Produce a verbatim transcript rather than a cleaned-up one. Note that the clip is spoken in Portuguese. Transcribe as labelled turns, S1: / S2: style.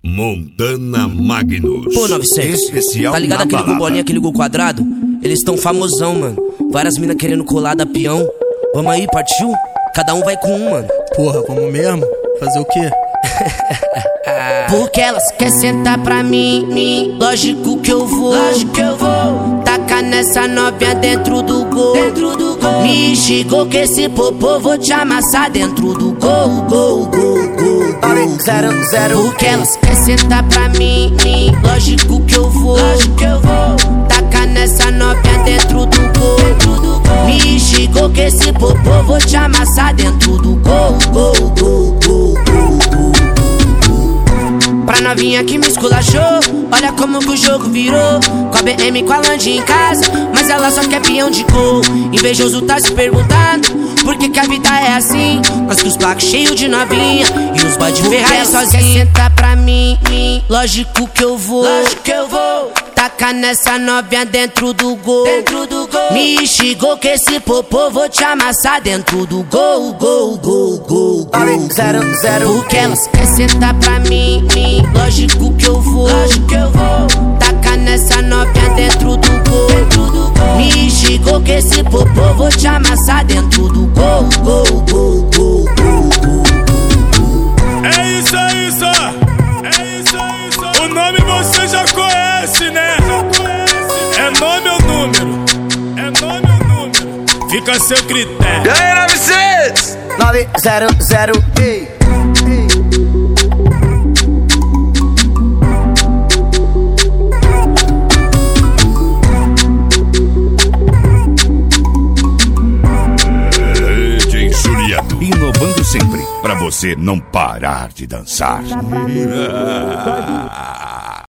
S1: Montana Magnus.
S2: Pô, novecentos,
S1: especial
S2: tá ligado
S1: na
S2: aquele
S1: balada.
S2: com bolinha que ligou quadrado? Eles tão famosão, mano. Várias minas querendo colar da peão. Vamos aí, partiu? Cada um vai com um, mano.
S3: Porra, vamos mesmo? Fazer o quê?
S2: Porque elas quer sentar pra mim, mim. Lógico que eu vou, lógico que eu vou. Tacar nessa novinha dentro do gol, dentro do gol. Me xingou que esse popô vou te amassar dentro do gol, gol, gol, gol, gol.
S4: Zero, zero.
S2: Porque elas quer sentar pra mim, mim. Lógico que eu vou, lógico que eu vou. Tacar nessa novinha dentro do gol, dentro do gol. Me xingou que esse popô vou te amassar dentro do gol, gol, gol, gol, gol, gol. Pra novinha que me esculachou, olha como que o jogo virou. Com a B M, com a Land em casa, mas ela só quer peão de gol. Invejoso tá se perguntando por que que a vida é assim. Nós com os placos cheios de novinha e os bode Ferrari sozinho. Senta pra mim, mim, lógico que eu vou, lógico que eu vou. Tacar nessa novinha dentro do gol, dentro do gol. Me xingou que esse popô vou te amassar dentro do gol, gol, gol, gol, gol.
S4: Zero, zero.
S2: Porque elas quer sentar pra mim, mim. Lógico que eu vou, lógico que eu vou. Tacar nessa novinha dentro do gol, dentro do gol. Me xingou que esse popô vou te amassar dentro do gol, gol, gol, gol, gol, gol.
S5: É isso, é isso, é isso, é isso. O nome você já conhece, né? É nome ou número? É nome ou número? Fica a seu critério.
S4: E aí, novecentos? nove zero zero. Ei, ei.
S1: D J Juliano, inovando sempre, pra você não parar de dançar.